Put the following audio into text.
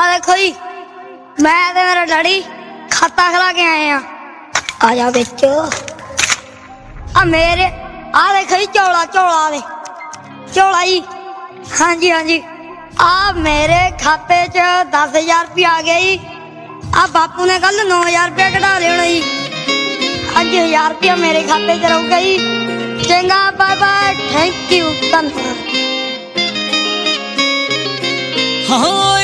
देखो जी मैं ते मेरा डैडी खाता खिला के आए हैं। आजा बेचो मेरे देखो जी चौला चौला दे चौला जी। हाँ जी हाँ जी मेरे खाते च 10,000 रुपया आ गया जी। बापू ने कल 9,000 रुपया कटा लेना जी। अज 1,000 रुपया मेरे खाते च रहूगा जी। चंगा बाय बाय थैंक यू धन्यवाद।